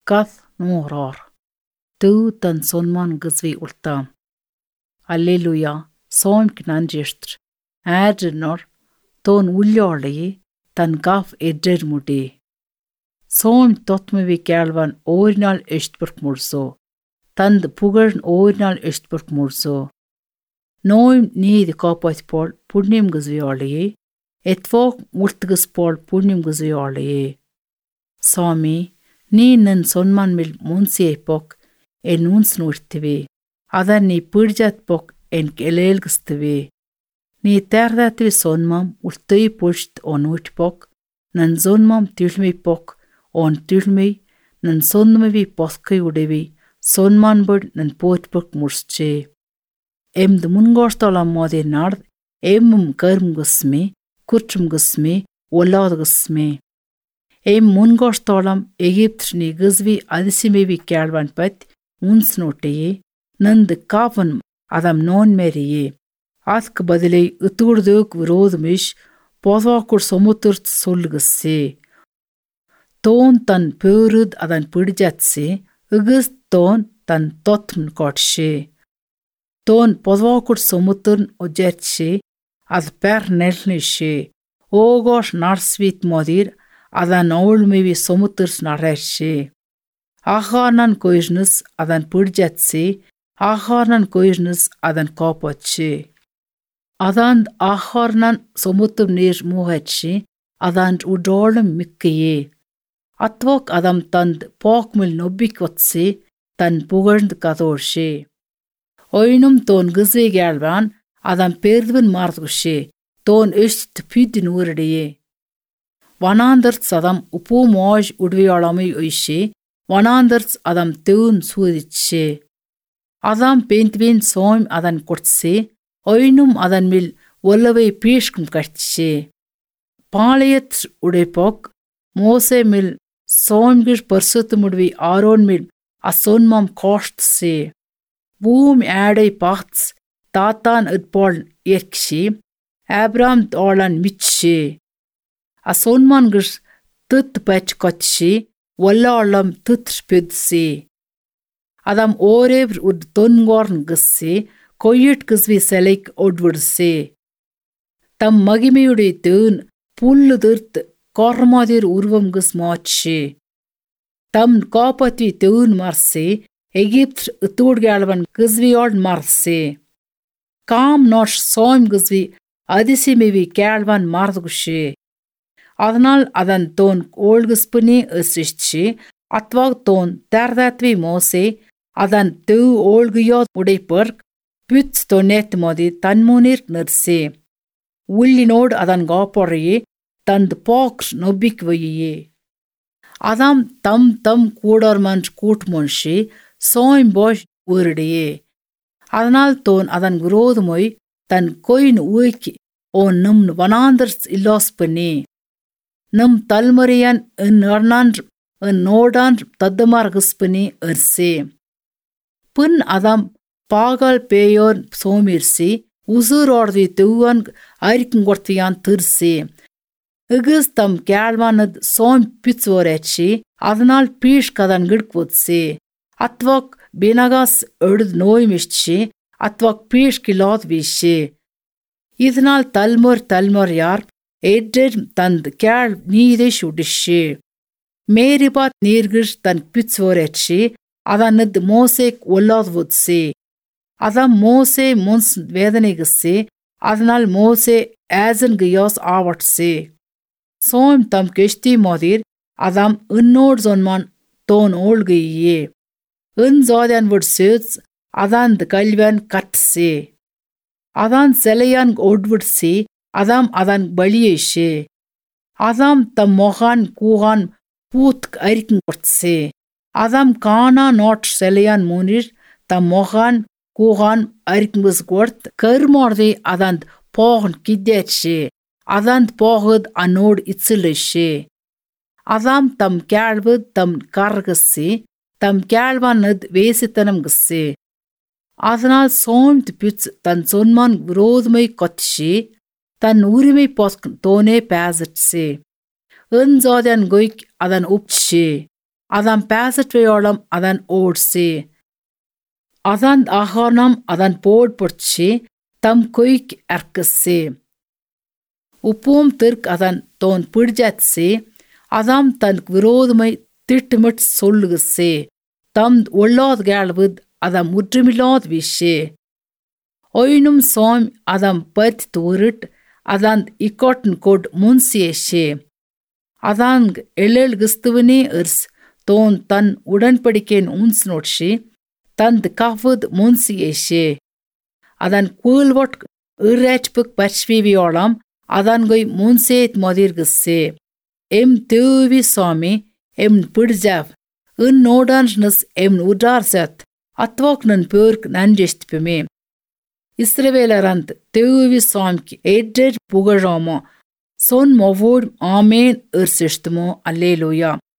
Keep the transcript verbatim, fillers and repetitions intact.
Gath Norar. Du tan sonman gysvi ultam. Alleluia, soim knanjistr. Adrenor, ton uljorli, tan gaf edred mudi. Soim totmevi kelvan orinal östburg murso. Tand pugarn orinal östburg murso. Noim need kapat pol punim gysvioli. Etvok multgus pol punim gysvioli. Sami, ni nan sonman mil munsi epok en uns nurtivi. Adan ni purjat pok en kelelgstivi. Ni terdatvi sonmam ultui pulst on utpok. Nan sonmam tylmi pok on tylmi. Nan sonmavi poskai udevi. Sonman bud nan potpok mursche. Em de mungostolam modi nard. Emum karm gusmi. Kurtrum gusmi. Olad gusmi. Em mungostolam Egypt ni gusvi adisimevi kelvan pat. Uns noteye. Nand kavan adam non meriye. Ask badilei uturduk virodmish. Pozvakur somuturt solgsse. Ton tan purud adan pudjatse. Ugust ton tan totn kotshe. Ton pozvakur somuturn ojertshe. Ad per nelnishe. Ogos narsvit modir. Adan olmevi somuturs nareshe. Ahanan koisnus adan pudjatse. Ahanan koisnus adan kapatshe. Adan ahanan somutum nir muhatshe. Adan udolum mikkye. Atvok adam tand pokmil nobbikotse. Tan pugarnd kadorshe. Oinum ton gizve gelvan. Adam perdvin mardgushe. Ton öst pydin urdiye. Vanandarts adam upu moj udvialami oishe. Vanandarts adam teun suuditshe. Adam pentvin soim adan kortse. Oinum adan mil volave pishkum kartshe. Palayat udepok. Mose mil soimgish persutumudvi Aaron mil asonmam kostse. Boom adai pachts. Tatan udpol erkshe. Abraham tolan mitshe. Asonman gish tut pach kotshe. Wallalam tutr pydse. Adam orevr ud tongorn gisse. Koyit gizvi selik odvudse. Tam magimeyude tön pulludirt kormadir urvam gis matshe. Tam kapatvi tön marse. Egypt utudgalvan gizviod marse. Kam nosh soim gizvi adisimevi kelvan mardgushe. Adnal adan ton olgispuni ısışçı. Atvag ton terdatvi mose. Adan teu olgiyod udepurk. Pyts tonet modi tanmunir nırse. Ullinod adan gaporiye. Tand pokr nobikviye. Adam tam tam kudarmanç kutmonşi. Soim boş urdiye. Adnal ton adan grodmoy. Tan koin uiki. O num vananders illospuni. Num talmarian en arnand en nodan tadamar gispani erse. Pun adam pagal peyor somirse. Uzur ordi tuan airkingortian tirse. Igis tam kelvanad som pitsoretshi. Adnal pish kadan gidkvotse. Atvak benagas erd noimishchi. Atvak pish kilot vishe. Idnal talmor talmor yar. Edred tand kjál nide shudishe. Meribat nirgish tan pitsoretshi. Adanad mosek olladvudse. Adam mose mons vedanegisse. Adanal mose azan giyos avatse. Soim tam keshti modir. Adam unnod zonman ton olgiye. Un zodyan vud söz. Adan kalvan katse. Adan selayan odvudse. Adam adan baliyeshe. Adam tam mohan kuhan putk airkin kortse. Adam kana not selayan munir tam mohan kuhan airkin bus kort kermordi adan pohn kiddetshe. Adan pohud anod itsileshe. Adam tam kelvud tam kargsse. Tam kelvanad vesitanam gsse. Adanal soimt pits tan sonman virodmai kotshe. Tan urimi posk tone pazetse. Unzodyan goik adan upche. அதான் பேசட்வையோளம் அதான் ஓட்சி அதான் ஆகானம் அதான் boat பொட்சி தம் கொய்க் அர்க்கசி உப்பும் திர்க் அதான் தோன் பிடிஜாத்சி அதாம் தன் விரோதமை திட்டுமிட் சொல்லுகசி தம் ஒல்லாத கேள்வது அதாம் முற்றுமில்லாத விஷே ஒயினும் சோம் அதாம் பத்தி தூரிட் அதான் இக்கோட்டன் கோட் முன்சியேஷே அதான் எழல் கிறிஸ்துவனே இர்ஸ் தோன் தன் உடன்படிக்கையின் உன்ஸ் நோட்சி தந்த் கவது முன்சியேஷே அதான் கூழ்வட் இறைச்புக் பச்விவியோளம் அதான் கொய் முன்சேத் மதிர்கசே எம் தேவி சுவாமி எம் பிடிஜாவ் இன் நோடான்ஸ் எம் உடார்சத் அத்வாக் நன் பேர்க் நன்ஜெஸ்திப்புமே இஸ்ரவேலரந்த் தேவி சுவாமிக்கு ஏற்றேட் புகழாமோ சொன் மொவோட் ஆமேன் இர்சிஷ்துமோ அல்லேலூயா.